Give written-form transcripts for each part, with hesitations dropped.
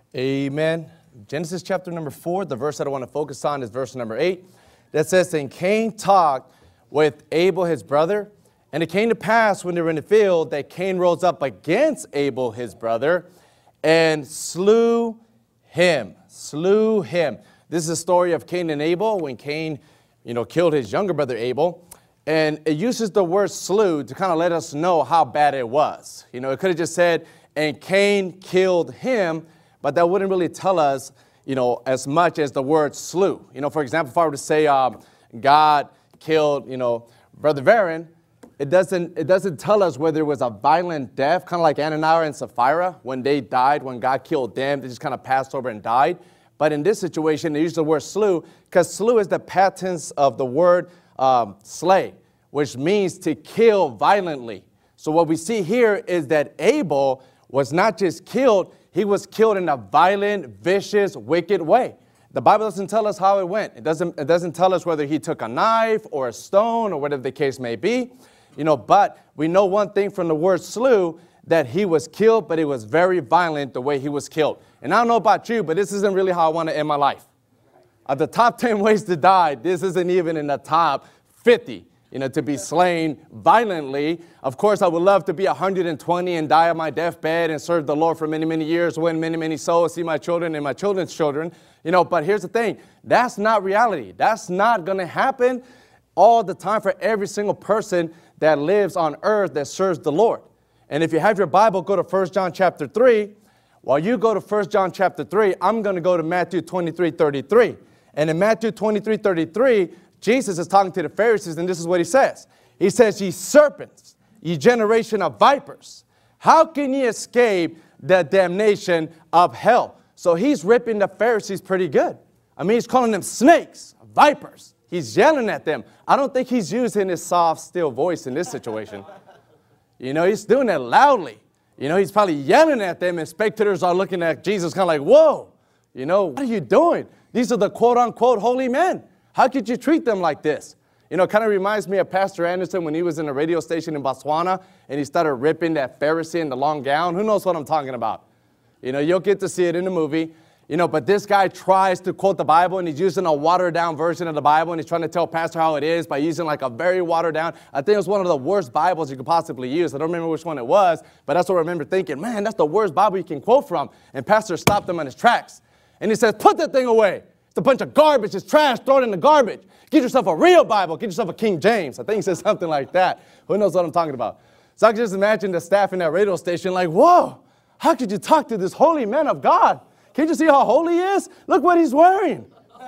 Amen. Genesis chapter number 4, the verse that I want to focus on is verse number 8. That says, and Cain talked with Abel his brother. And it came to pass when they were in the field that Cain rose up against Abel his brother and slew him. Slew him. This is the story of Cain and Abel when Cain, killed his younger brother Abel. And it uses the word slew to kind of let us know how bad it was. It could have just said, and Cain killed him, but that wouldn't really tell us, as much as the word slew. For example, if I were to say God killed, Brother Varen, it doesn't tell us whether it was a violent death, kind of like Ananias and Sapphira, when they died, when God killed them, they just kind of passed over and died. But in this situation, they use the word slew, because slew is the past tense of the word slay, which means to kill violently. So what we see here is that Abel was not just killed, he was killed in a violent, vicious, wicked way. The Bible doesn't tell us how it went. It doesn't tell us whether he took a knife or a stone or whatever the case may be. But we know one thing from the word slew, that he was killed, but it was very violent the way he was killed. And I don't know about you, but this isn't really how I want to end my life. Of the top 10 ways to die, this isn't even in the top 50, to be slain violently. Of course, I would love to be 120 and die on my deathbed and serve the Lord for many, many years, win many, many souls, see my children and my children's children. But here's the thing. That's not reality. That's not going to happen all the time for every single person that lives on earth that serves the Lord. And if you have your Bible, go to 1 John chapter 3. While you go to 1 John chapter 3, I'm going to go to Matthew 23:33. And in Matthew 23:33, Jesus is talking to the Pharisees, and this is what he says. He says, ye serpents, ye generation of vipers, how can ye escape the damnation of hell? So he's ripping the Pharisees pretty good. I mean, he's calling them snakes, vipers. He's yelling at them. I don't think he's using his soft, still voice in this situation. He's doing it loudly. He's probably yelling at them, and spectators are looking at Jesus kind of like, whoa, what are you doing? These are the quote-unquote holy men. How could you treat them like this? Kind of reminds me of Pastor Anderson when he was in a radio station in Botswana, and he started ripping that Pharisee in the long gown. Who knows what I'm talking about? You'll get to see it in the movie. But this guy tries to quote the Bible, and he's using a watered-down version of the Bible, and he's trying to tell Pastor how it is by using like a very watered-down. I think it was one of the worst Bibles you could possibly use. I don't remember which one it was, but that's what I remember thinking, man, that's the worst Bible you can quote from. And Pastor stopped him in his tracks. And he says, put that thing away. It's a bunch of garbage. It's trash. Throw it in the garbage. Get yourself a real Bible. Get yourself a King James. I think he said something like that. Who knows what I'm talking about? So I can just imagine the staff in that radio station like, whoa, how could you talk to this holy man of God? Can't you see how holy he is? Look what he's wearing.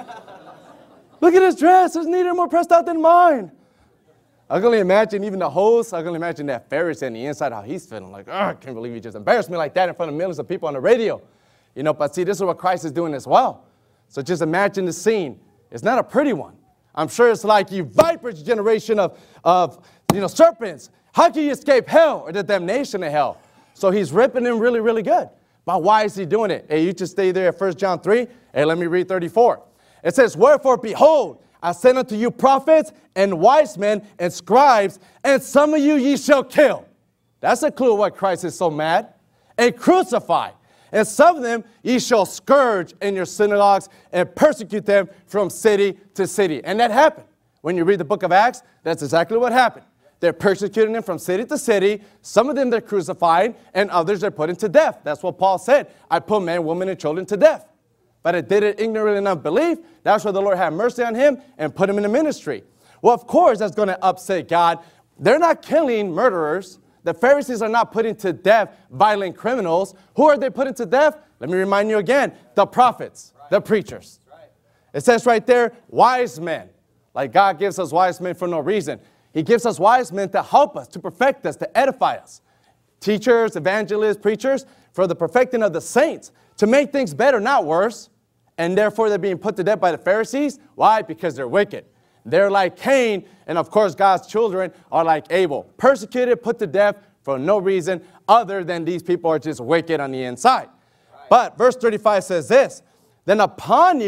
Look at his dress. It's neater and more pressed out than mine. I can only imagine even the host. I can only imagine that Pharisee on the inside, how he's feeling. Like, I can't believe you just embarrassed me like that in front of millions of people on the radio. But see, this is what Christ is doing as well. So just imagine the scene. It's not a pretty one. I'm sure it's like, you vipers, generation of serpents. How can you escape hell or the damnation of hell? So he's ripping them really, really good. But why is he doing it? Hey, you just stay there at 1 John 3. Hey, let me read 34. It says, wherefore, behold, I send unto you prophets and wise men and scribes, and some of you ye shall kill. That's a clue why Christ is so mad. And crucify. And some of them ye shall scourge in your synagogues and persecute them from city to city. And that happened. When you read the book of Acts, that's exactly what happened. They're persecuting them from city to city. Some of them they're crucifying, and others they're putting to death. That's what Paul said. I put men, women, and children to death. But it did it ignorant enough belief. That's why the Lord had mercy on him and put him in the ministry. Well, of course, that's going to upset God. They're not killing murderers. The Pharisees are not putting to death violent criminals. Who are they putting to death? Let me remind you again, the prophets, the preachers. It says right there, wise men. Like God gives us wise men for no reason. He gives us wise men to help us, to perfect us, to edify us. Teachers, evangelists, preachers, for the perfecting of the saints, to make things better, not worse. And therefore, they're being put to death by the Pharisees. Why? Because they're wicked. They're like Cain, and of course, God's children are like Abel. Persecuted, put to death for no reason other than these people are just wicked on the inside. Right. But verse 35 says this, then upon you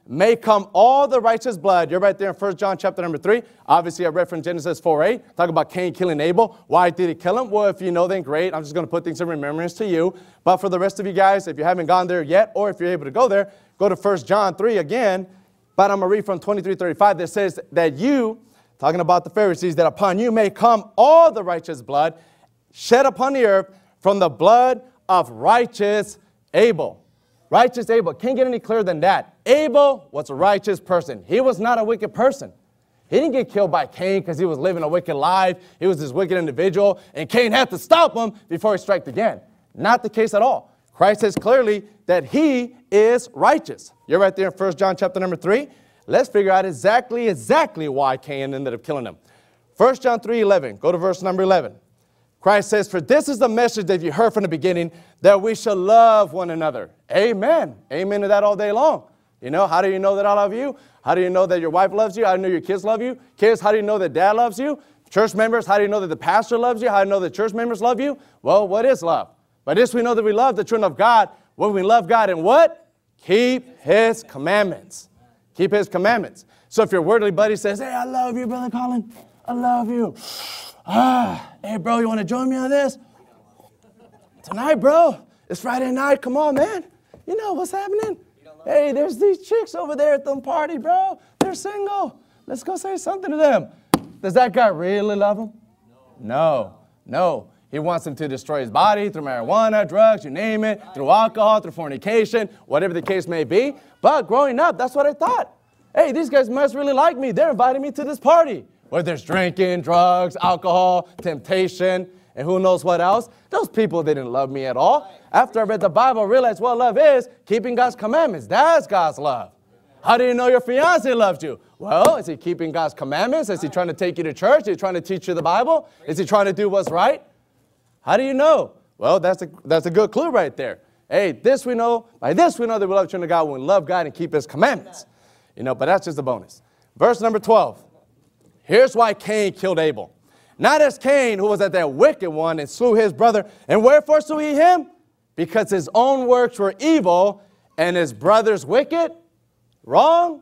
may come all the righteous blood. You're right there in 1 John chapter number 3. Obviously, I read from Genesis 4:8. Talk about Cain killing Abel. Why did he kill him? Well, if you know, then great. I'm just going to put things in remembrance to you. But for the rest of you guys, if you haven't gone there yet, or if you're able to go there, go to 1 John 3 again. But I'm going to read from 23:35 that says that you, talking about the Pharisees, that upon you may come all the righteous blood shed upon the earth from the blood of righteous Abel. Righteous Abel. Can't get any clearer than that. Abel was a righteous person. He was not a wicked person. He didn't get killed by Cain because he was living a wicked life. He was this wicked individual, and Cain had to stop him before he struck again. Not the case at all. Christ says clearly that he is righteous. You're right there in 1 John chapter number 3. Let's figure out exactly why Cain ended up killing him. 1 John 3:11. Go to verse number 11. Christ says, for this is the message that you heard from the beginning, that we shall love one another. Amen. Amen to that all day long. You know, how do you know that I love you? How do you know that your wife loves you? How do you know your kids love you? Kids, how do you know that dad loves you? Church members, how do you know that the pastor loves you? How do you know that church members love you? Well, what is love? By this we know that we love the children of God when we love God and what? Keep his commandments. Keep his commandments. So if your worldly buddy says, hey, I love you, Brother Colin. I love you. Hey, bro, you want to join me on this? Tonight, bro. It's Friday night. Come on, man. You know what's happening? Hey, there's these chicks over there at the party, bro. They're single. Let's go say something to them. Does that guy really love him? No. No. He wants him to destroy his body through marijuana, drugs, you name it, through alcohol, through fornication, whatever the case may be. But growing up, that's what I thought. Hey, these guys must really like me. They're inviting me to this party. Where there's drinking, drugs, alcohol, temptation, and who knows what else. Those people didn't love me at all. After I read the Bible, I realized what love is, keeping God's commandments. That's God's love. How do you know your fiance loves you? Well, is he keeping God's commandments? Is he trying to take you to church? Is he trying to teach you the Bible? Is he trying to do what's right? How do you know? Well, that's a good clue right there. Hey, this we know. By this we know that we love the children of God when we love God and keep his commandments. You know, but that's just a bonus. Verse number 12. Here's why Cain killed Abel. Not as Cain, who was at that wicked one and slew his brother. And wherefore slew he him? Because his own works were evil and his brother's wicked? Wrong?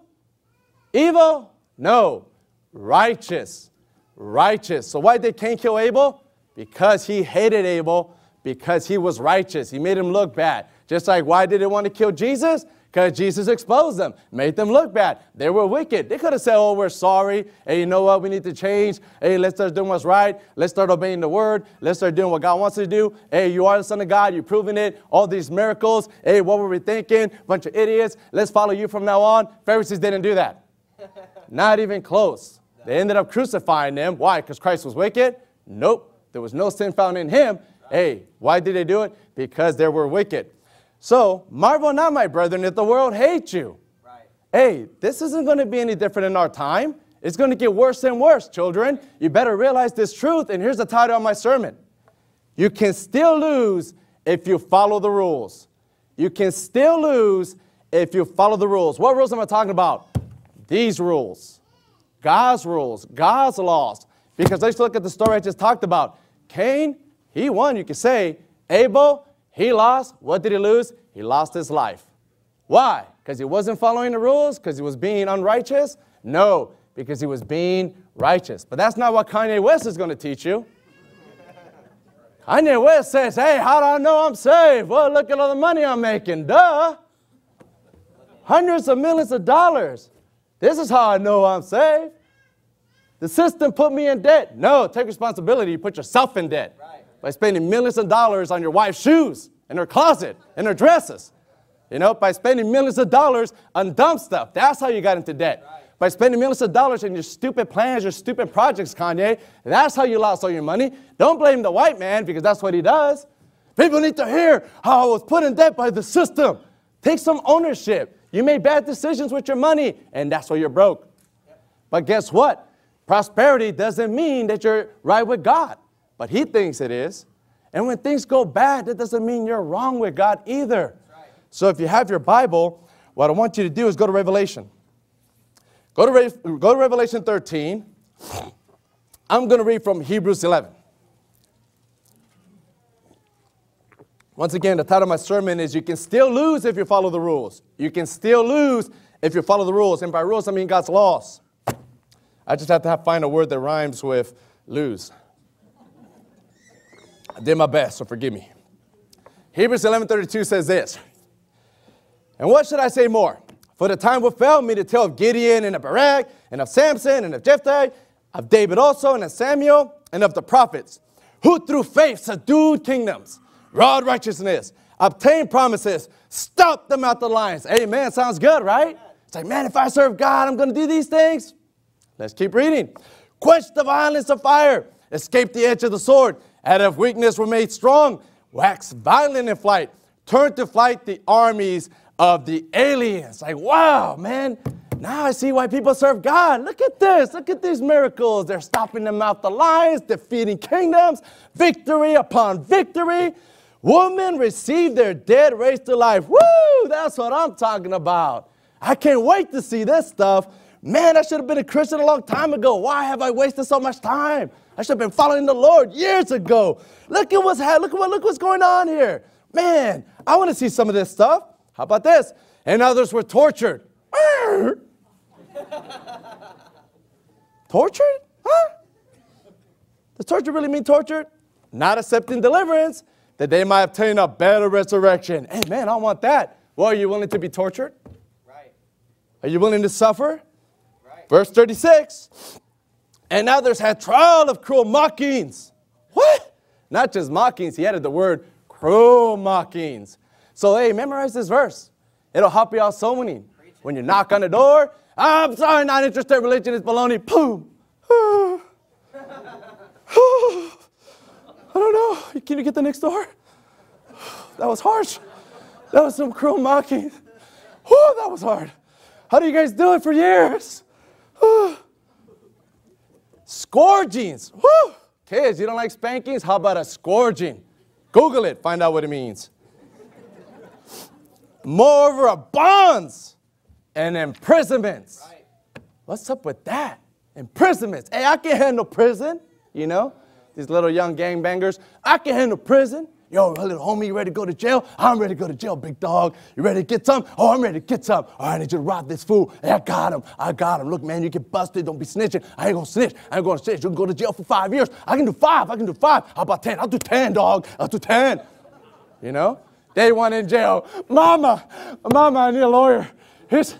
Evil? No. Righteous. Righteous. So why did Cain kill Abel? Because he hated Abel, because he was righteous. He made him look bad. Just like why did they want to kill Jesus? Because Jesus exposed them, made them look bad. They were wicked. They could have said, oh, we're sorry. Hey, you know what? We need to change. Hey, let's start doing what's right. Let's start obeying the word. Let's start doing what God wants us to do. Hey, you are the Son of God. You've proven it. All these miracles. Hey, what were we thinking? Bunch of idiots. Let's follow you from now on. Pharisees didn't do that. Not even close. They ended up crucifying them. Why? Because Christ was wicked? Nope. There was no sin found in him. Hey, why did they do it? Because they were wicked. So, marvel not, my brethren, if the world hates you. Right. Hey, this isn't going to be any different in our time. It's going to get worse and worse, children. You better realize this truth, and here's the title of my sermon. You can still lose if you follow the rules. You can still lose if you follow the rules. What rules am I talking about? These rules. God's rules. God's laws. Because let's look at the story I just talked about. Cain, he won, you could say. Abel, he lost. What did he lose? He lost his life. Why? Because he wasn't following the rules? Because he was being unrighteous? No, because he was being righteous. But that's not what Kanye West is going to teach you. Kanye West says, hey, how do I know I'm saved? Well, look at all the money I'm making. Duh. Hundreds of millions of dollars. This is how I know I'm saved. The system put me in debt. No, take responsibility. You put yourself in debt. Right. By spending millions of dollars on your wife's shoes, in her closet, in her dresses. You know, by spending millions of dollars on dumb stuff. That's how you got into debt. Right. By spending millions of dollars on your stupid plans, your stupid projects, Kanye. That's how you lost all your money. Don't blame the white man because that's what he does. People need to hear how I was put in debt by the system. Take some ownership. You made bad decisions with your money, and that's why you're broke. Yep. But guess what? Prosperity doesn't mean that you're right with God. But he thinks it is. And when things go bad, that doesn't mean you're wrong with God either. Right. So if you have your Bible, what I want you to do is go to Revelation. Go to Revelation 13. I'm going to read from Hebrews 11. Once again, the title of my sermon is You Can Still Lose If You Follow the Rules. You can still lose if you follow the rules. And by rules, I mean God's laws. I just have to find a word that rhymes with lose. I did my best, so forgive me. Hebrews 11:32 says this. And what should I say more? For the time will fail me to tell of Gideon and of Barak and of Samson and of Jephthah, of David also and of Samuel and of the prophets, who through faith subdued kingdoms, wrought righteousness, obtained promises, stopped them out the lions. Amen. Sounds good, right? It's like, man, if I serve God, I'm going to do these things. Let's keep reading. Quenched the violence of fire, escaped the edge of the sword, out of weakness were made strong, waxed violent in flight, turned to flight the armies of the aliens. Like, wow, man, now I see why people serve God. Look at this. Look at these miracles. They're stopping them out the lions, defeating kingdoms, victory upon victory. Women received their dead raised to life. Woo, that's what I'm talking about. I can't wait to see this stuff. Man, I should have been a Christian a long time ago. Why have I wasted so much time? I should have been following the Lord years ago. Look at what's going on here. Man, I want to see some of this stuff. How about this? And others were tortured. Tortured? Huh? Does torture really mean tortured? Not accepting deliverance, that they might obtain a better resurrection. Hey, man, I want that. Well, are you willing to be tortured? Right. Are you willing to suffer? Right. Verse 36. And others had trial of cruel mockings. What? Not just mockings. He added the word cruel mockings. So, hey, memorize this verse. It'll help you out so many. When you knock on the door, I'm sorry, not interested. Religion is baloney. Boom. I don't know. Can you get the next door? That was harsh. That was some cruel mocking. Whew, that was hard. How do you guys do it for years? Scourgings. Whew. Kids, you don't like spankings? How about a scourging? Google it. Find out what it means. Moreover, of bonds and imprisonments. Right. What's up with that? Imprisonments. Hey, I can handle prison, you know. These little young gangbangers. I can handle prison. Yo, little homie, you ready to go to jail? I'm ready to go to jail, big dog. You ready to get some? Oh, I'm ready to get some. All right, I need you to rob this fool. Hey, I got him. Look, man, you get busted. Don't be snitching. I ain't going to snitch. I ain't going to snitch. You can go to jail for 5 years. I can do 5. How about 10? I'll do 10, dog. I'll do 10. You know? Day one in jail. Mama, I need a lawyer. Here's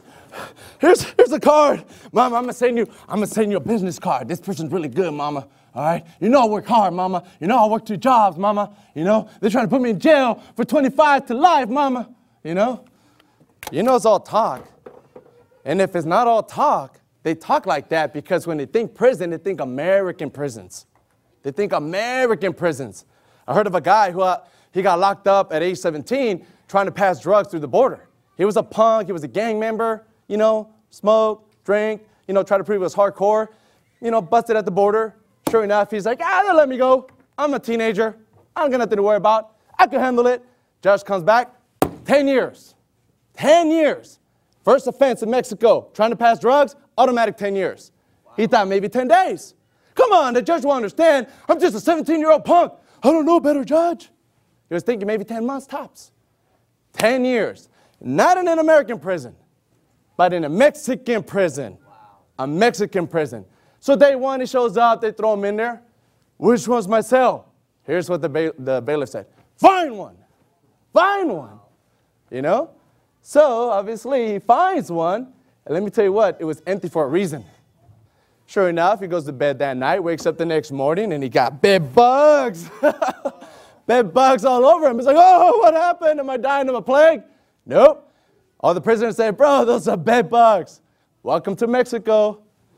a card. Mama, I'm gonna send you a business card. This person's really good, Mama. All right? You know I work hard, Mama. You know I work 2 jobs, Mama. You know, they're trying to put me in jail for 25 to life, Mama. You know? You know it's all talk. And if it's not all talk, they talk like that because when they think prison, they think American prisons. They think American prisons. I heard of a guy who he got locked up at age 17 trying to pass drugs through the border. He was a punk. He was a gang member, you know, smoke, drink, you know, try to prove he was hardcore, you know, busted at the border. Sure enough, he's like, they'll let me go. I'm a teenager. I don't got nothing to worry about. I can handle it. Judge comes back, 10 years. 10 years. First offense in Mexico, trying to pass drugs, automatic 10 years. Wow. He thought maybe 10 days. Come on, the judge will understand. I'm just a 17-year-old punk. I don't know better, judge. He was thinking maybe 10 months tops. 10 years. Not in an American prison, but in a Mexican prison. Wow. A Mexican prison. So day one, he shows up, they throw him in there. Which one's my cell? Here's what the bailiff said. Find one. Find one. You know? So obviously he finds one. And let me tell you what, it was empty for a reason. Sure enough, he goes to bed that night, wakes up the next morning, and he got bed bugs. Bed bugs all over him. He's like, oh, what happened? Am I dying of a plague? Nope. All the prisoners say, bro, those are bed bugs. Welcome to Mexico.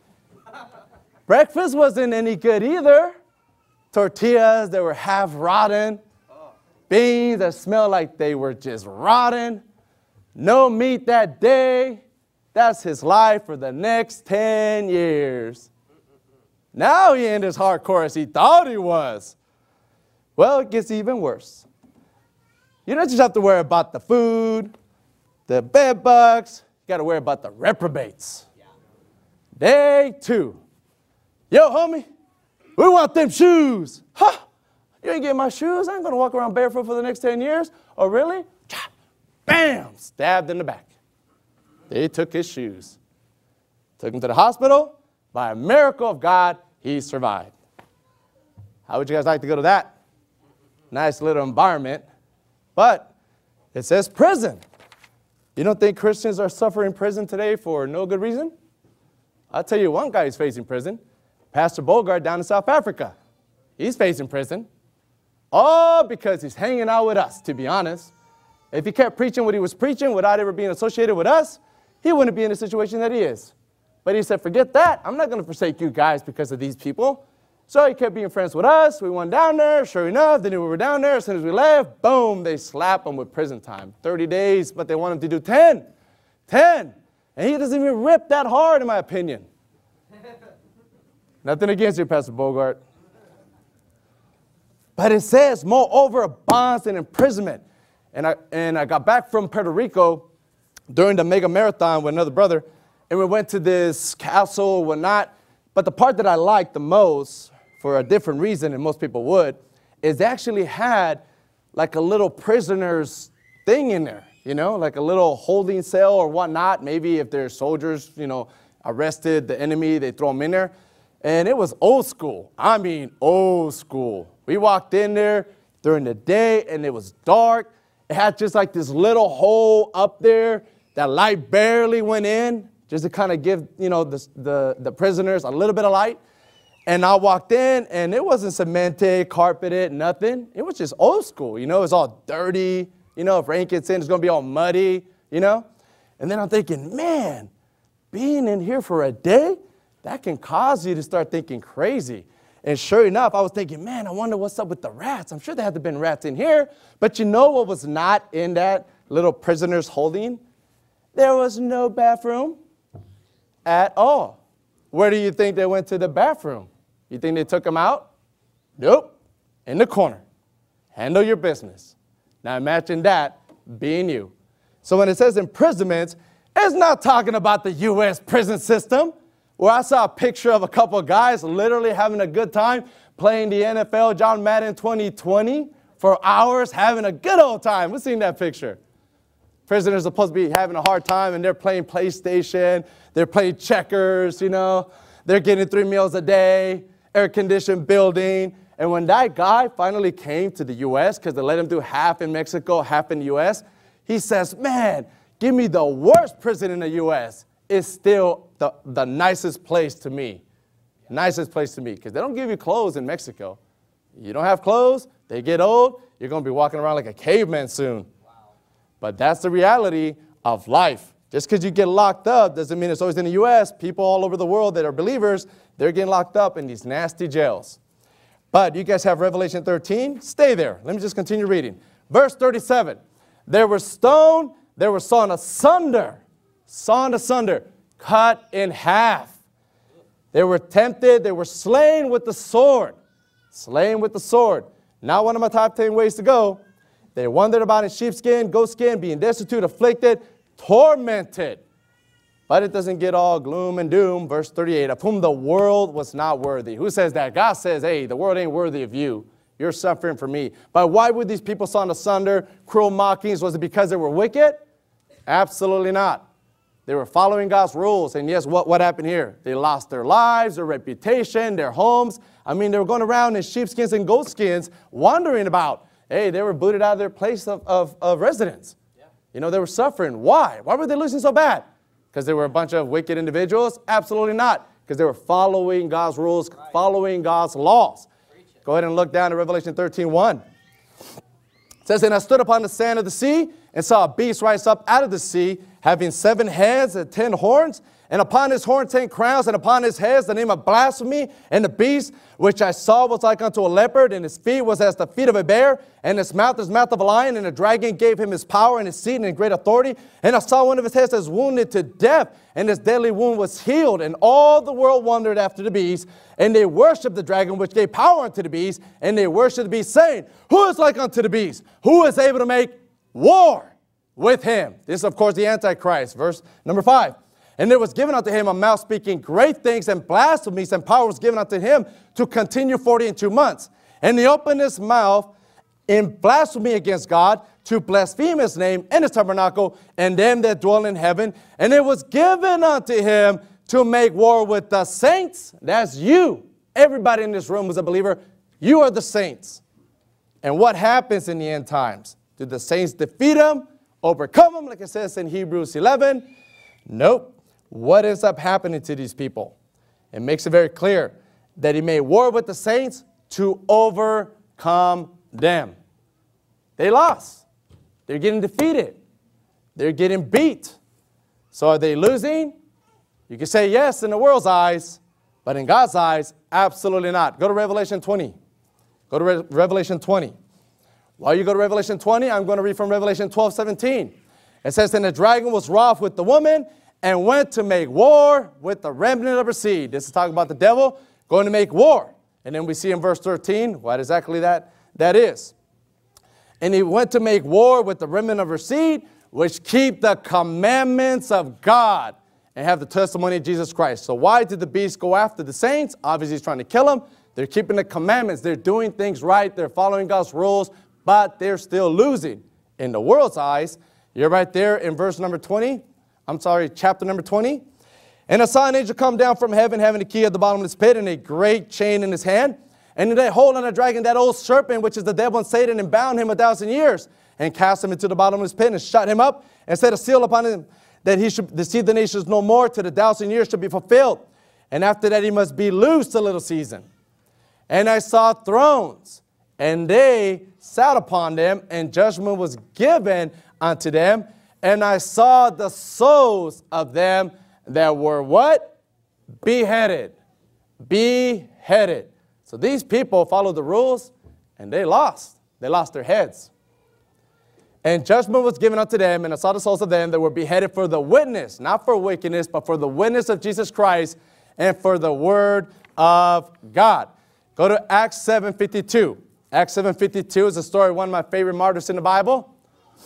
Breakfast wasn't any good either. Tortillas that were half rotten. Beans that smelled like they were just rotten. No meat that day. That's his life for the next 10 years. Now he ain't as hardcore as he thought he was. Well, it gets even worse. You don't just have to worry about the food, the bed bugs. You got to worry about the reprobates. Yeah. Day 2. Yo, homie, we want them shoes. Huh? You ain't getting my shoes? I ain't going to walk around barefoot for the next 10 years. Oh, really? Bam! Stabbed in the back. They took his shoes. Took him to the hospital. By a miracle of God, he survived. How would you guys like to go to that? Nice little environment. But it says prison. You don't think Christians are suffering prison today for no good reason? I'll tell you one guy who's facing prison. Pastor Bogart down in South Africa. He's facing prison. All because he's hanging out with us, to be honest. If he kept preaching what he was preaching without ever being associated with us, he wouldn't be in the situation that he is. But he said, forget that. I'm not going to forsake you guys because of these people. So he kept being friends with us. We went down there. Sure enough, they knew we were down there. As soon as we left, boom, they slap him with prison time. 30 days, but they want him to do 10. 10. And he doesn't even rip that hard, in my opinion. Nothing against you, Pastor Bogart. But it says, moreover, bonds and imprisonment. And I got back from Puerto Rico during the mega marathon with another brother, and we went to this castle or whatnot. But the part that I liked the most, for a different reason than most people would, is they actually had like a little prisoner's thing in there, you know, like a little holding cell or whatnot. Maybe if there's soldiers, you know, arrested the enemy, they throw them in there. And it was old school. I mean, old school. We walked in there during the day, and it was dark. It had just like this little hole up there that light barely went in, just to kind of give, you know, the prisoners a little bit of light. And I walked in, and it wasn't cemented, carpeted, nothing. It was just old school, you know. It was all dirty. You know, if rain gets in, it's going to be all muddy, you know. And then I'm thinking, man, being in here for a day, that can cause you to start thinking crazy. And sure enough, I was thinking, man, I wonder what's up with the rats. I'm sure there had to have been rats in here. But you know what was not in that little prisoner's holding? There was no bathroom at all. Where do you think they went to the bathroom? You think they took them out? Nope. In the corner. Handle your business. Now imagine that being you. So when it says imprisonments, it's not talking about the U.S. prison system, where I saw a picture of a couple of guys literally having a good time playing the NFL John Madden 2020 for hours, having a good old time. We've seen that picture. Prisoners are supposed to be having a hard time, and they're playing PlayStation. They're playing checkers, you know. They're getting 3 meals a day, air-conditioned building. And when that guy finally came to the U.S., because they let him do half in Mexico, half in the U.S., he says, man, give me the worst prison in the U.S. It's still the nicest place to me. Nicest place to me, because they don't give you clothes in Mexico. You don't have clothes, they get old, you're going to be walking around like a caveman soon. But that's the reality of life. Just because you get locked up doesn't mean it's always in the U.S. People all over the world that are believers, they're getting locked up in these nasty jails. But you guys have Revelation 13? Stay there. Let me just continue reading. Verse 37. They were stoned, they were sawn asunder, cut in half. They were tempted, they were slain with the sword. Slain with the sword. Not one of my top 10 ways to go. They wandered about in sheepskin, goatskin, being destitute, afflicted, tormented. But it doesn't get all gloom and doom. Verse 38, of whom the world was not worthy. Who says that? God says, hey, the world ain't worthy of you. You're suffering for me. But why were these people sawn asunder, cruel mockings? Was it because they were wicked? Absolutely not. They were following God's rules. And yes, what happened here? They lost their lives, their reputation, their homes. I mean, they were going around in sheepskins and goatskins, wondering about. Hey, they were booted out of their place of residence. Yeah. You know, they were suffering. Why? Why were they losing so bad? Because they were a bunch of wicked individuals? Absolutely not. Because they were following God's rules, right. Following God's laws. Go ahead and look down at Revelation 13:1. It says, and I stood upon the sand of the sea and saw a beast rise up out of the sea, having 7 heads and 10 horns, and upon his horns 10 crowns, and upon his heads the name of blasphemy. And the beast which I saw was like unto a leopard, and his feet was as the feet of a bear, and his mouth as the mouth of a lion. And the dragon gave him his power and his seat and his great authority. And I saw one of his heads as wounded to death, and his deadly wound was healed. And all the world wondered after the beast, and they worshipped the dragon which gave power unto the beast, and they worshipped the beast, saying, who is like unto the beast? Who is able to make war with him? This is, of course, the Antichrist. Verse number 5. And there was given unto him a mouth speaking great things and blasphemies, and power was given unto him to continue 40 and 2 months. And he opened his mouth in blasphemy against God, to blaspheme his name and his tabernacle, and them that dwell in heaven. And it was given unto him to make war with the saints. That's you. Everybody in this room who's a believer, you are the saints. And what happens in the end times? Do the saints defeat them, overcome them, like it says in Hebrews 11? Nope. What ends up happening to these people? It makes it very clear that he made war with the saints to overcome them. They lost. They're getting defeated. They're getting beat. So are they losing? You can say yes in the world's eyes, but in God's eyes, absolutely not. Go to Revelation 20. Go to Revelation 20. While you go to Revelation 20, I'm going to read from Revelation 12:17. It says, and the dragon was wroth with the woman and went to make war with the remnant of her seed. This is talking about the devil going to make war. And then we see in verse 13 what exactly that is. And he went to make war with the remnant of her seed, which keep the commandments of God and have the testimony of Jesus Christ. So why did the beast go after the saints? Obviously, he's trying to kill them. They're keeping the commandments. They're doing things right. They're following God's rules, but they're still losing. In the world's eyes, you're right there in verse number 20. Chapter number 20. And I saw an angel come down from heaven, having the key of the bottomless pit and a great chain in his hand. And he laid hold on the dragon, that old serpent, which is the devil and Satan, and bound him 1,000 years, and cast him into the bottomless pit, and shut him up, and set a seal upon him, that he should deceive the nations no more, till the 1,000 years should be fulfilled. And after that he must be loosed a little season. And I saw thrones, and they sat upon them, and judgment was given unto them. And I saw the souls of them that were what? Beheaded. Beheaded. So these people followed the rules, and they lost. They lost their heads. And judgment was given unto them, and I saw the souls of them that were beheaded for the witness, not for wickedness, but for the witness of Jesus Christ and for the word of God. Go to Acts 7:52. Acts 7:52 is a story of one of my favorite martyrs in the Bible.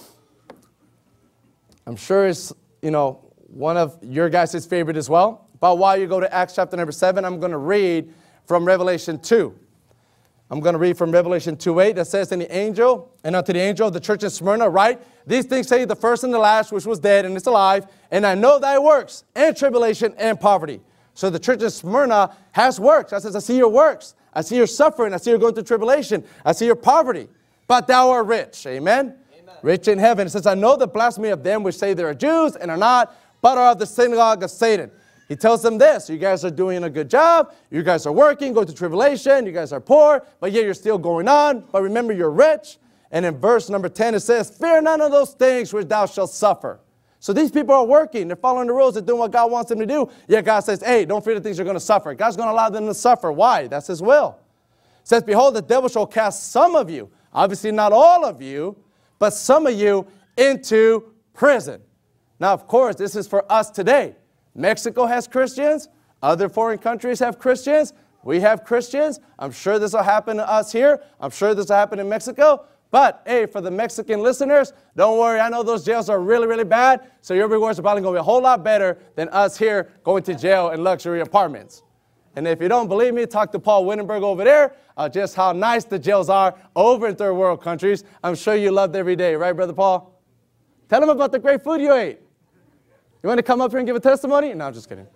I'm sure it's, one of your guys' favorite as well. But while you go to Acts chapter number 7, I'm going to read from Revelation 2. I'm going to read from Revelation 2:8 that says, and unto the angel of the church in Smyrna write, these things say the first and the last, which was dead and is alive, and I know thy works, and tribulation, and poverty. So the church in Smyrna has works. I says, I see your works. I see your suffering. I see you going through tribulation. I see your poverty. But thou art rich. Amen? Amen. Rich in heaven. It says, I know the blasphemy of them which say they are Jews and are not, but are of the synagogue of Satan. He tells them this, you guys are doing a good job, you guys are working, going through tribulation, you guys are poor, but yet you're still going on, but remember you're rich. And in verse number 10 it says, fear none of those things which thou shalt suffer. So these people are working, they're following the rules, they're doing what God wants them to do, yet God says, hey, don't fear the things you're going to suffer. God's going to allow them to suffer. Why? That's his will. It says, behold, the devil shall cast some of you, obviously not all of you, but some of you into prison. Now, of course, this is for us today. Mexico has Christians. Other foreign countries have Christians. We have Christians. I'm sure this will happen to us here. I'm sure this will happen in Mexico. But, hey, for the Mexican listeners, don't worry. I know those jails are really, really bad. So your rewards are probably going to be a whole lot better than us here going to jail in luxury apartments. And if you don't believe me, talk to Paul Wittenberg over there, just how nice the jails are over in third world countries. I'm sure you loved every day. Right, Brother Paul? Tell them about the great food you ate. You want to come up here and give a testimony? No, I'm just kidding.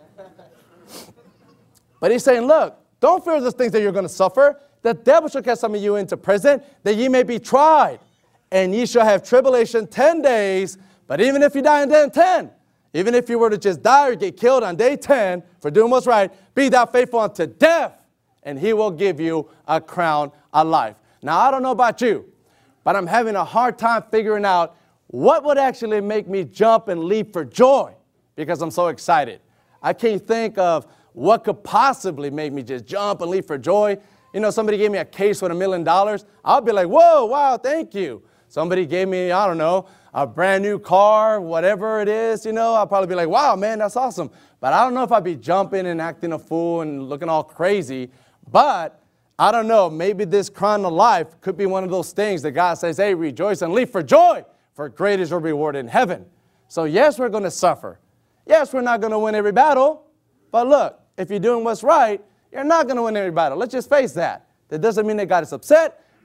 But he's saying, look, don't fear those things that you're going to suffer. The devil shall cast some of you into prison, that ye may be tried. And ye shall have tribulation 10 days. But even if you die on day 10, even if you were to just die or get killed on day 10 for doing what's right, be thou faithful unto death, and he will give you a crown of life. Now, I don't know about you, but I'm having a hard time figuring out what would actually make me jump and leap for joy, because I'm so excited. I can't think of what could possibly make me just jump and leap for joy. Somebody gave me a case with $1 million. I'll be like, whoa, wow, thank you. Somebody gave me, I don't know, a brand new car, whatever it is, I'll probably be like, wow, man, that's awesome. But I don't know if I'd be jumping and acting a fool and looking all crazy. But I don't know, maybe this crown of life could be one of those things that God says, hey, rejoice and leap for joy, for great is your reward in heaven. So yes, we're going to suffer. Yes, we're not going to win every battle. But look, if you're doing what's right, you're not going to win every battle. Let's just face that. That doesn't mean that God is upset,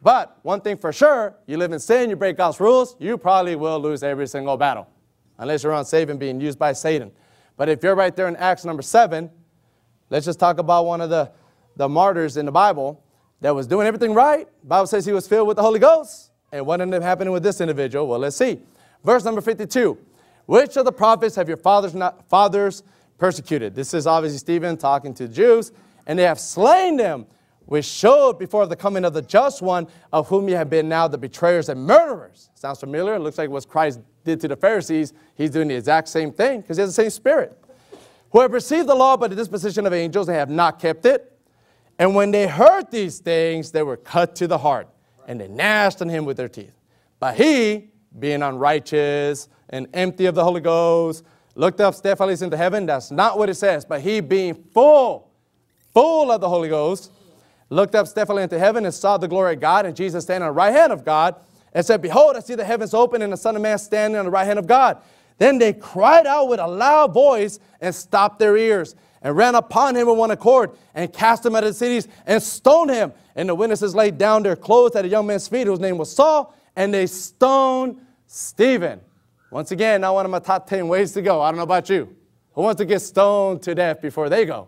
But one thing for sure, you live in sin, you break God's rules, you probably will lose every single battle. Unless you're unsaved and being used by Satan. But if you're right there in Acts number 7, let's just talk about one of the martyrs in the Bible that was doing everything right. The Bible says he was filled with the Holy Ghost. And what ended up happening with this individual? Well, let's see. Verse number 52. Which of the prophets have your fathers persecuted? This is obviously Stephen talking to the Jews. And they have slain them, which showed before the coming of the just one, of whom you have been now the betrayers and murderers. Sounds familiar? It looks like what Christ did to the Pharisees. He's doing the exact same thing because he has the same spirit. Who have received the law by the disposition of angels, they have not kept it. And when they heard these things, they were cut to the heart, and they gnashed on him with their teeth. But he, being unrighteous and empty of the Holy Ghost, looked up steadfastly into heaven. That's not what it says. But he, being full of the Holy Ghost, looked up steadfastly into heaven and saw the glory of God and Jesus standing on the right hand of God, and said, Behold, I see the heavens open and the Son of Man standing on the right hand of God. Then they cried out with a loud voice and stopped their ears and ran upon him with one accord and cast him out of the cities and stoned him. And the witnesses laid down their clothes at a young man's feet whose name was Saul, and they stoned Stephen. Once again, not one of my top 10 ways to go. I don't know about you. Who wants to get stoned to death before they go?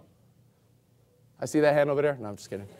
I see that hand over there. No, I'm just kidding.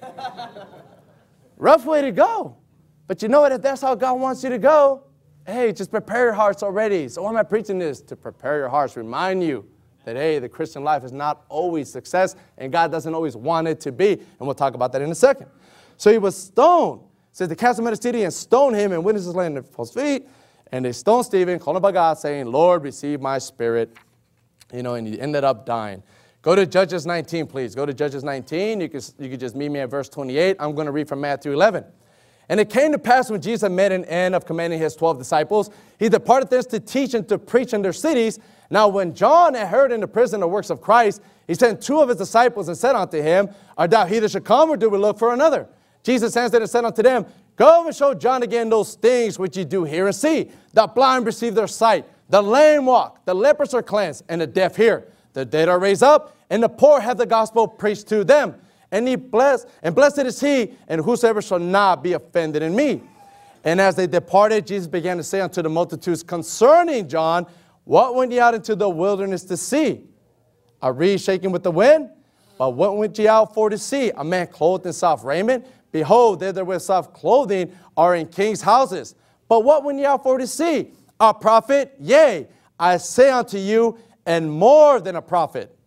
Rough way to go. But you know what? If that's how God wants you to go, hey, just prepare your hearts already. So why am I preaching this? To prepare your hearts. Remind you that, hey, the Christian life is not always success, and God doesn't always want it to be. And we'll talk about that in a second. So he was stoned. It says they cast him out of the city and stoned him, and witnesses lay at his feet. And they stoned Stephen, called him by God, saying, Lord, receive my spirit. You know, and he ended up dying. Go to Judges 19, please. Go to Judges 19. You can just meet me at verse 28. I'm going to read from Matthew 11. And it came to pass when Jesus made an end of commanding his 12 disciples, he departed thence to teach and to preach in their cities. Now when John had heard in the prison the works of Christ, he sent 2 of his disciples and said unto him, Art thou he that should come, or do we look for another? Jesus answered and said unto them, Go and show John again those things which ye do hear and see. The blind receive their sight, the lame walk, the lepers are cleansed, and the deaf hear. The dead are raised up, and the poor have the gospel preached to them. And blessed is he, and whosoever shall not be offended in me. And as they departed, Jesus began to say unto the multitudes concerning John, What went ye out into the wilderness to see? A reed shaking with the wind? But what went ye out for to see? A man clothed in soft raiment? Behold, they that wear soft clothing are in kings' houses. But what went ye out for to see? A prophet? Yea, I say unto you, and more than a prophet.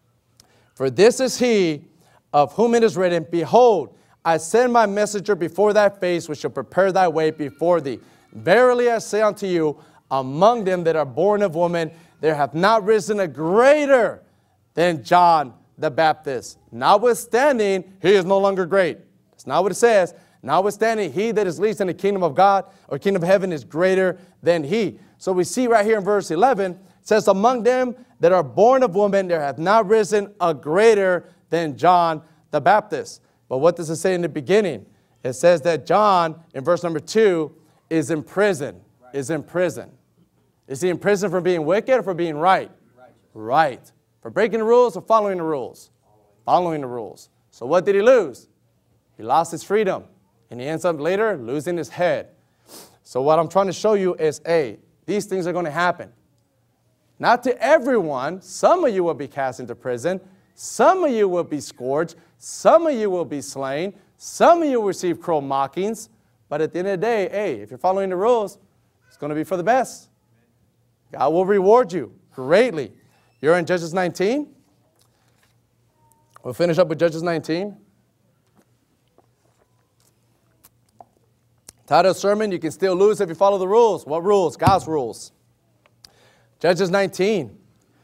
For this is he of whom it is written, Behold, I send my messenger before thy face, which shall prepare thy way before thee. Verily I say unto you, among them that are born of woman, there hath not risen a greater than John the Baptist. Notwithstanding, he is no longer great. That's not what it says. Notwithstanding, he that is least in the kingdom of God or kingdom of heaven is greater than he. So we see right here in verse 11, it says, Among them that are born of woman, there hath not risen a greater than John the Baptist. But what does it say in the beginning? It says that John, in verse number 2, is in prison. Is in prison. Is he in prison for being wicked or for being right? Right. For breaking the rules or following the rules? Following the rules. So what did he lose? He lost his freedom. And he ends up later losing his head. So what I'm trying to show you is, hey, these things are going to happen. Not to everyone. Some of you will be cast into prison. Some of you will be scourged. Some of you will be slain. Some of you will receive cruel mockings. But at the end of the day, hey, if you're following the rules, it's going to be for the best. God will reward you greatly. You're in Judges 19. We'll finish up with Judges 19. Title of sermon, you can still lose if you follow the rules. What rules? God's rules. Judges 19.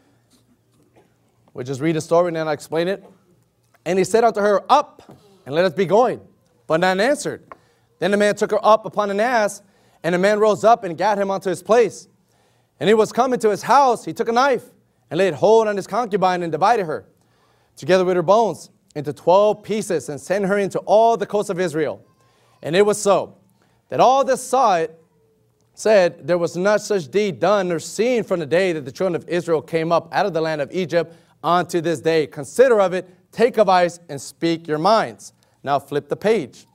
We'll just read the story and then I'll explain it. And he said unto her, Up, and let us be going. But none answered. Then the man took her up upon an ass, and the man rose up and gat him unto his place. And he was coming to his house, he took a knife, and laid hold on his concubine, and divided her, together with her bones, into 12 pieces, and sent her into all the coasts of Israel. And it was so, that all that saw it said, There was not such deed done nor seen from the day that the children of Israel came up out of the land of Egypt unto this day. Consider of it, take advice, and speak your minds. Now flip the page.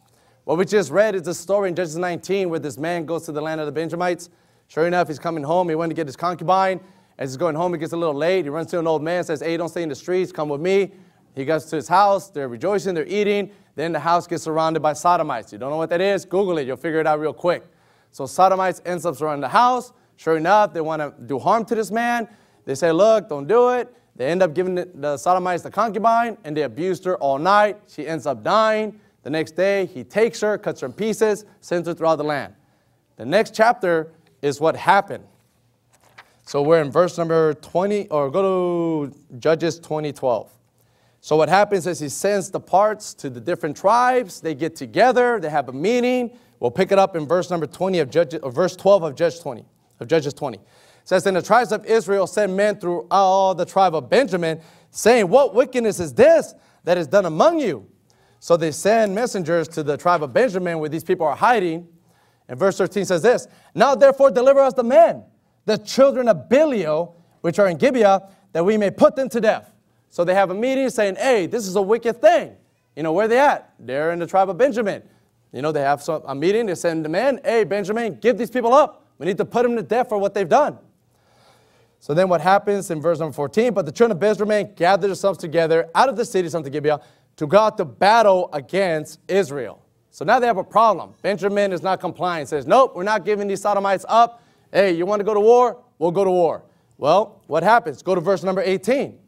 What we just read is the story in Judges 19 where this man goes to the land of the Benjamites. Sure enough, he's coming home. He went to get his concubine. As he's going home, he gets a little late. He runs to an old man, says, hey, don't stay in the streets. Come with me. He goes to his house. They're rejoicing. They're eating. Then the house gets surrounded by Sodomites. You don't know what that is? Google it. You'll figure it out real quick. So Sodomites ends up surrounding the house. Sure enough, they want to do harm to this man. They say, look, don't do it. They end up giving the Sodomites the concubine, and they abused her all night. She ends up dying. The next day, he takes her, cuts her in pieces, sends her throughout the land. The next chapter is what happened. So we're in verse number 20, or go to Judges 20:12. So what happens is he sends the parts to the different tribes. They get together. They have a meeting. We'll pick it up in verse number 20 of Judges, or verse 12 of Judges 20. It says, then the tribes of Israel sent men through all the tribe of Benjamin, saying, what wickedness is this that is done among you? So they send messengers to the tribe of Benjamin where these people are hiding. And verse 13 says this, now therefore deliver us the men, the children of Belial, which are in Gibeah, that we may put them to death. So they have a meeting saying, hey, this is a wicked thing. You know, where are they at? They're in the tribe of Benjamin. You know, they have a meeting. They send the men, hey, Benjamin, give these people up. We need to put them to death for what they've done. So then what happens in verse number 14, but the children of Benjamin gathered themselves together out of the cities unto Gibeah to go out to battle against Israel. So now they have a problem. Benjamin is not complying. Says, nope, we're not giving these Sodomites up. Hey, you want to go to war? We'll go to war. Well, what happens? Go to verse number 18. It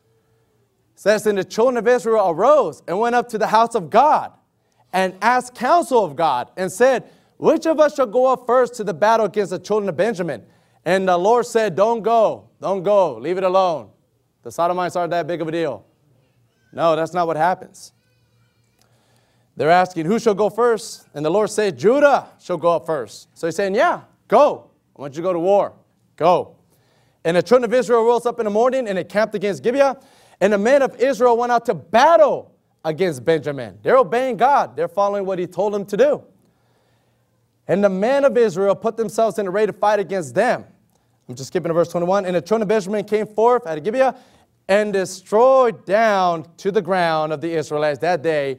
says, then the children of Israel arose and went up to the house of God and asked counsel of God and said, which of us shall go up first to the battle against the children of Benjamin? And the Lord said, don't go, leave it alone. The Sodomites aren't that big of a deal. No, that's not what happens. They're asking, who shall go first? And the Lord said, Judah shall go up first. So he's saying, yeah, go. I want you to go to war. Go. And the children of Israel rose up in the morning and encamped against Gibeah. And the men of Israel went out to battle against Benjamin. They're obeying God. They're following what he told them to do. And the men of Israel put themselves in array to fight against them. I'm just skipping to verse 21. And the children of Benjamin came forth out of Gibeah and destroyed down to the ground of the Israelites that day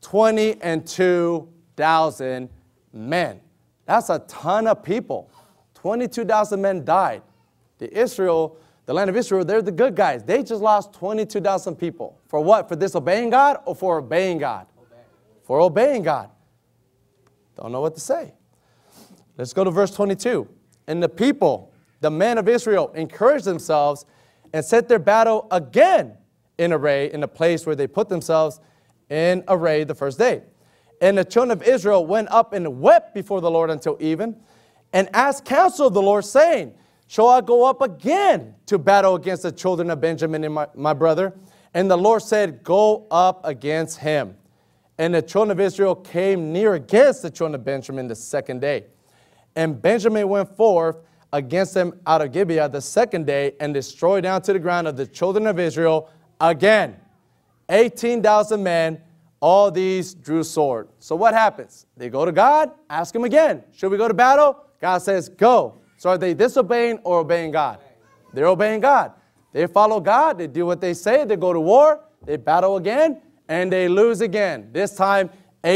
22,000 men. That's a ton of people. 22,000 men died. The land of Israel, they're the good guys. They just lost 22,000 people. For what? For disobeying God or for obeying God? For obeying God. Don't know what to say. Let's go to verse 22. And the people, the men of Israel, encouraged themselves and set their battle again in array in the place where they put themselves in array the first day. And the children of Israel went up and wept before the Lord until even, and asked counsel of the Lord, saying, shall I go up again to battle against the children of Benjamin and my brother? And the Lord said, go up against him. And the children of Israel came near against the children of Benjamin the second day. And Benjamin went forth against them out of Gibeah the second day and destroyed down to the ground of the children of Israel again. 18,000 men, all these drew sword. So what happens? They go to God, ask him again, should we go to battle? God says, go. So are they disobeying or obeying God? They're obeying God. They follow God. They do what they say. They go to war. They battle again. And they lose again. This time,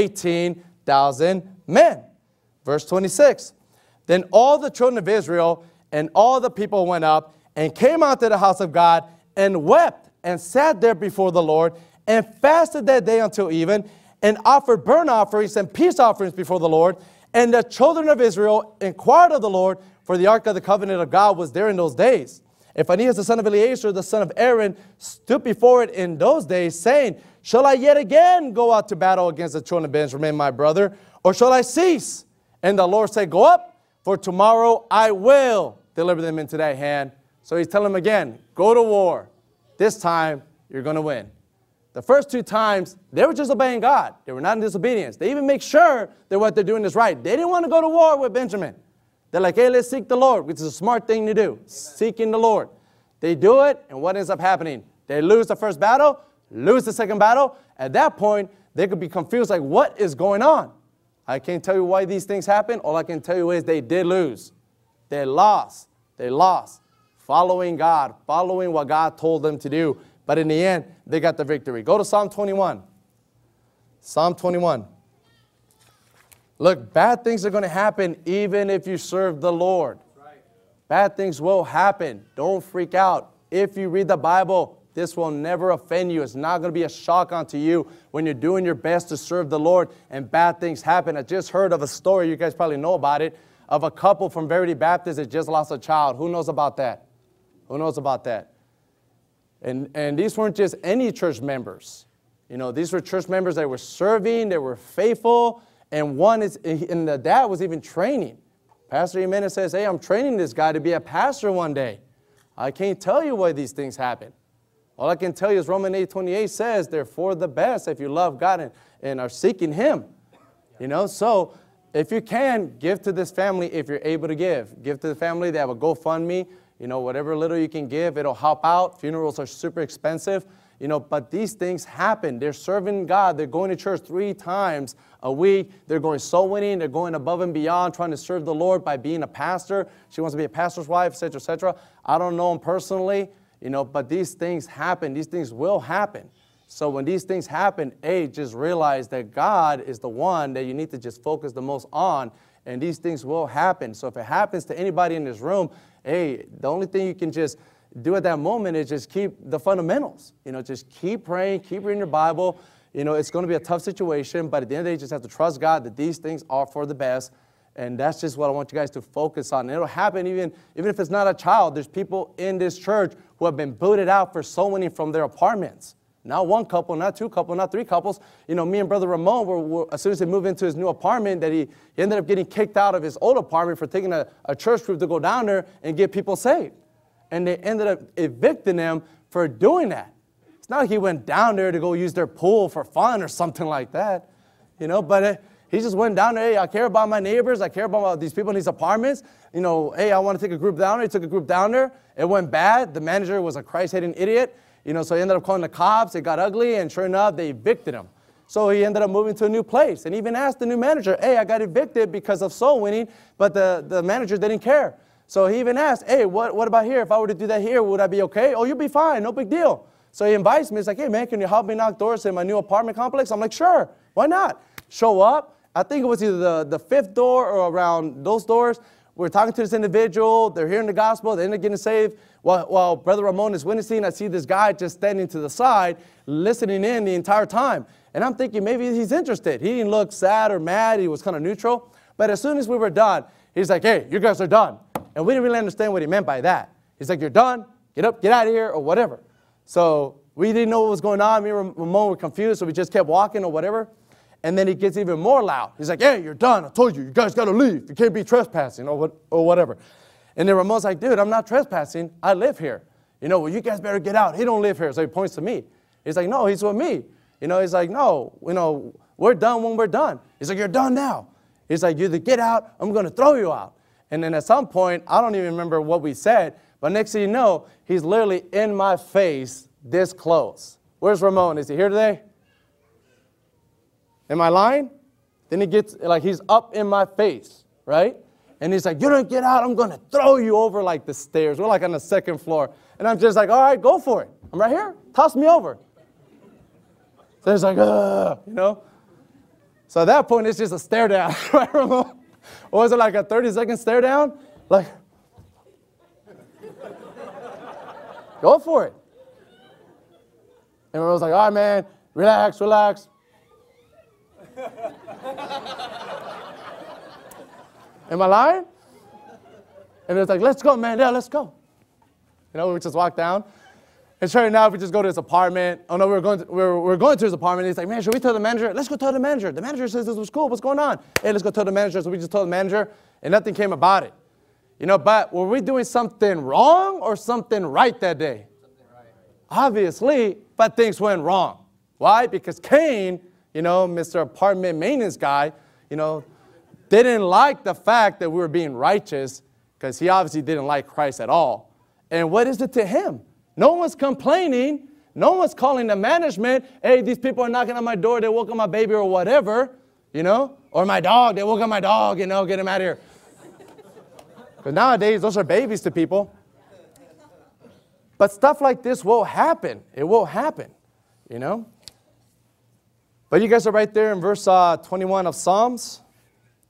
18,000 men. Verse 26. Then all the children of Israel and all the people went up and came out to the house of God and wept and sat there before the Lord and fasted that day until even and offered burnt offerings and peace offerings before the Lord. And the children of Israel inquired of the Lord, for the ark of the covenant of God was there in those days. And Phinehas the son of Eleazar, the son of Aaron, stood before it in those days, saying, shall I yet again go out to battle against the children of Benjamin, my brother, or shall I cease? And the Lord said, go up, for tomorrow I will deliver them into thy hand. So he's telling them again, go to war. This time, you're going to win. The first two times, they were just obeying God. They were not in disobedience. They even make sure that what they're doing is right. They didn't want to go to war with Benjamin. They're like, hey, let's seek the Lord, which is a smart thing to do. Amen. Seeking the Lord. They do it, and what ends up happening? They lose the first battle, lose the second battle. At that point, they could be confused, like, what is going on? I can't tell you why these things happen. All I can tell you is they did lose. They lost. They lost. Following God, following what God told them to do. But in the end, they got the victory. Go to Psalm 21. Psalm 21. Look, bad things are going to happen even if you serve the Lord. Bad things will happen. Don't freak out. If you read the Bible, this will never offend you. It's not going to be a shock onto you when you're doing your best to serve the Lord and bad things happen. I just heard of a story, you guys probably know about it, of a couple from Verity Baptist that just lost a child. Who knows about that? Who knows about that? And these weren't just any church members. You know, these were church members that were serving, they were faithful, and the dad was even training. Pastor Jimenez says, hey, I'm training this guy to be a pastor one day. I can't tell you why these things happen. All I can tell you is Romans 8:28 says, they're for the best if you love God and are seeking Him. You know, so if you can, give to this family if you're able to give. Give to the family. They have a GoFundMe. You know, whatever little you can give, it'll help out. Funerals are super expensive. You know, but these things happen. They're serving God. They're going to church 3 times a week. They're going soul winning. They're going above and beyond, trying to serve the Lord by being a pastor. She wants to be a pastor's wife, etc., etc. I don't know them personally, you know, but these things happen. These things will happen. So when these things happen, just realize that God is the one that you need to just focus the most on, and these things will happen. So if it happens to anybody in this room, the only thing you can just do at that moment is just keep the fundamentals. You know, just keep praying, keep reading your Bible. You know, it's going to be a tough situation, but at the end of the day, you just have to trust God that these things are for the best. And that's just what I want you guys to focus on. And it'll happen even if it's not a child. There's people in this church who have been booted out for soul winning from their apartments. Not one couple, not 2 couples, not 3 couples. You know, me and Brother Ramon, as soon as he moved into his new apartment, that he ended up getting kicked out of his old apartment for taking a church group to go down there and get people saved. And they ended up evicting him for doing that. It's not like he went down there to go use their pool for fun or something like that, you know, but he just went down there. Hey, I care about my neighbors. I care about these people in these apartments. You know, hey, I want to take a group down there. He took a group down there. It went bad. The manager was a Christ-hating idiot. You know, so he ended up calling the cops. It got ugly, and sure enough, they evicted him. So he ended up moving to a new place, and even asked the new manager, hey, I got evicted because of soul winning, but the manager didn't care. So he even asked, hey, what about here? If I were to do that here, would I be okay? Oh, you'll be fine. No big deal. So he invites me. He's like, hey, man, can you help me knock doors in my new apartment complex? I'm like, sure. Why not? Show up. I think it was either the 5th door or around those doors. We're talking to this individual. They're hearing the gospel. They end up getting saved. While Brother Ramon is witnessing, I see this guy just standing to the side, listening in the entire time. And I'm thinking maybe he's interested. He didn't look sad or mad. He was kind of neutral. But as soon as we were done, he's like, hey, you guys are done. And we didn't really understand what he meant by that. He's like, you're done. Get up, get out of here, or whatever. So we didn't know what was going on. Me and Ramon were confused, so we just kept walking or whatever. And then he gets even more loud. He's like, hey, you're done. I told you, you guys got to leave. You can't be trespassing or whatever. And then Ramon's like, dude, I'm not trespassing. I live here. You know, well, you guys better get out. He don't live here. So he points to me. He's like, no, he's with me. You know, he's like, no, you know, we're done when we're done. He's like, you're done now. He's like, you either get out, I'm going to throw you out. And then at some point, I don't even remember what we said, but next thing you know, he's literally in my face this close. Where's Ramon? Is he here today? Am I lying? Then he gets, like, he's up in my face, right? And he's like, you don't get out, I'm going to throw you over, like, the stairs. We're, like, on the 2nd floor. And I'm just like, all right, go for it. I'm right here. Toss me over. So he's like, you know? So at that point, it's just a stare down, right, Ramon? Or was it like a 30-second stare down? Like, go for it. And Ramon's like, all right, man, relax, relax. Am I lying? And it's like, let's go, man. Yeah, let's go. You know, we just walk down. And sure enough, we just go to his apartment. Oh, no, we're going to his apartment. He's like, man, should we tell the manager? Let's go tell the manager. The manager says this was cool. What's going on? Hey, let's go tell the manager. So we just told the manager, and nothing came about it. You know, but were we doing something wrong or something right that day? Something right. Obviously, but things went wrong. Why? Because Cain, you know, Mr. Apartment Maintenance guy, you know, didn't like the fact that we were being righteous because he obviously didn't like Christ at all. And what is it to him? No one's complaining. No one's calling the management. Hey, these people are knocking on my door. They woke up my baby or whatever, you know, or my dog. They woke up my dog, you know, get him out of here. Because nowadays, those are babies to people. But stuff like this will happen. It will happen, you know. But you guys are right there in verse 21 of Psalms.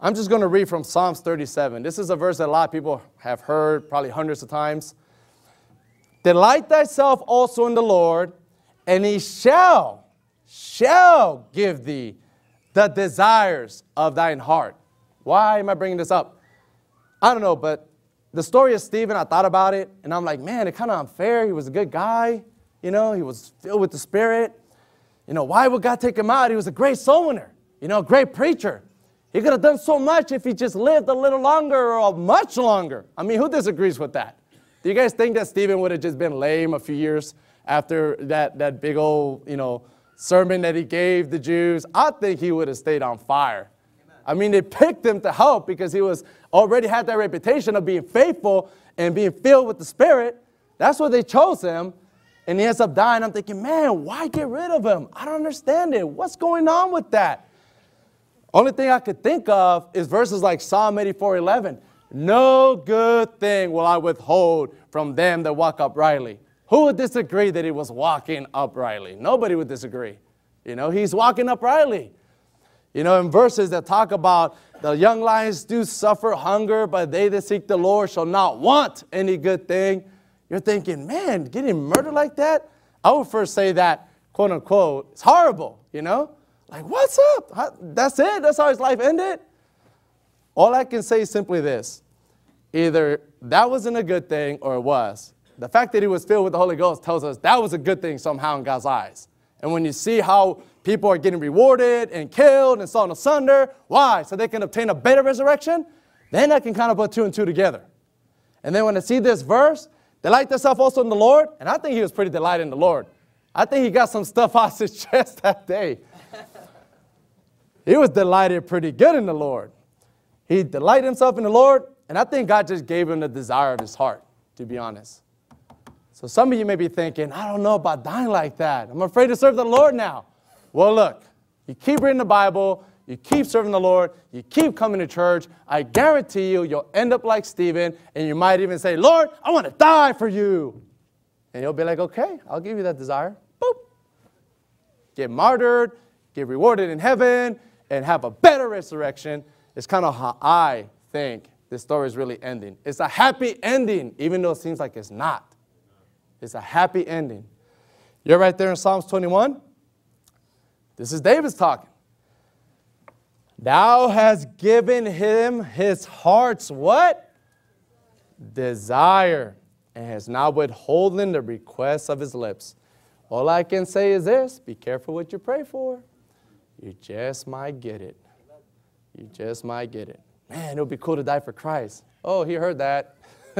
I'm just going to read from Psalms 37. This is a verse that a lot of people have heard probably hundreds of times. Delight thyself also in the Lord, and he shall give thee the desires of thine heart. Why am I bringing this up? I don't know, but the story of Stephen, I thought about it, and I'm like, man, it's kind of unfair. He was a good guy. You know, he was filled with the Spirit. You know, why would God take him out? He was a great soul winner, you know, a great preacher. He could have done so much if he just lived a little longer or much longer. I mean, who disagrees with that? Do you guys think that Stephen would have just been lame a few years after that big old, you know, sermon that he gave the Jews? I think he would have stayed on fire. I mean, they picked him to help because he was already had that reputation of being faithful and being filled with the Spirit. That's why they chose him. And he ends up dying. I'm thinking, man, why get rid of him? I don't understand it. What's going on with that? Only thing I could think of is verses like Psalm 84:11. No good thing will I withhold from them that walk uprightly. Who would disagree that he was walking uprightly? Nobody would disagree. You know, he's walking uprightly. You know, in verses that talk about the young lions do suffer hunger, but they that seek the Lord shall not want any good thing. You're thinking, man, getting murdered like that? I would first say that, quote unquote, it's horrible, you know? Like, what's up? That's it? That's how his life ended? All I can say is simply this. Either that wasn't a good thing or it was. The fact that he was filled with the Holy Ghost tells us that was a good thing somehow in God's eyes. And when you see how people are getting rewarded and killed and sawn asunder, why? So they can obtain a better resurrection? Then I can kind of put two and two together. And then when I see this verse, delight thyself also in the Lord, and I think he was pretty delighted in the Lord. I think he got some stuff off his chest that day. He was delighted pretty good in the Lord. He delighted himself in the Lord, and I think God just gave him the desire of his heart, to be honest. So some of you may be thinking, I don't know about dying like that. I'm afraid to serve the Lord now. Well, look, you keep reading the Bible, you keep serving the Lord, you keep coming to church. I guarantee you'll end up like Stephen, and you might even say, Lord, I want to die for you. And you'll be like, okay, I'll give you that desire. Boop. Get martyred, get rewarded in heaven, and have a better resurrection. It's kind of how I think this story is really ending. It's a happy ending, even though it seems like it's not. It's a happy ending. You're right there in Psalms 21. This is David's talking. Thou hast given him his heart's what? Desire, and has not withholden the request of his lips. All I can say is this, be careful what you pray for. You just might get it. You just might get it. Man, it would be cool to die for Christ. Oh, he heard that.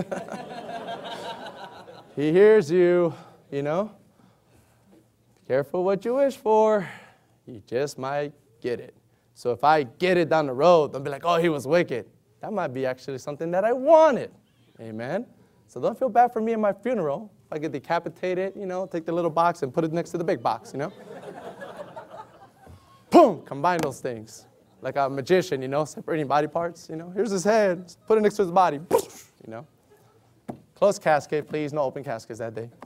He hears you, you know. Be careful what you wish for. You just might get it. So if I get it down the road, don't be like, oh, he was wicked. That might be actually something that I wanted. Amen. So don't feel bad for me in my funeral. If I get decapitated, you know, take the little box and put it next to the big box, you know. Boom, combine those things. Like a magician, you know, separating body parts, you know. Here's his head, put it next to his body, you know. Closed casket, please, no open caskets that day.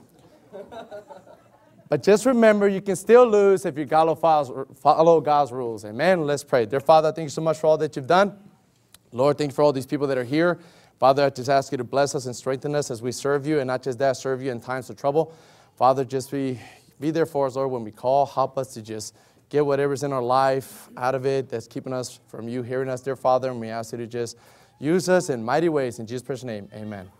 But just remember, you can still lose if you follow God's rules. Amen. Let's pray. Dear Father, thank you so much for all that you've done. Lord, thank you for all these people that are here. Father, I just ask you to bless us and strengthen us as we serve you, and not just that, serve you in times of trouble. Father, just be there for us, Lord, when we call. Help us to just get whatever's in our life out of it that's keeping us from you hearing us, dear Father, and we ask you to just use us in mighty ways. In Jesus' precious name, amen.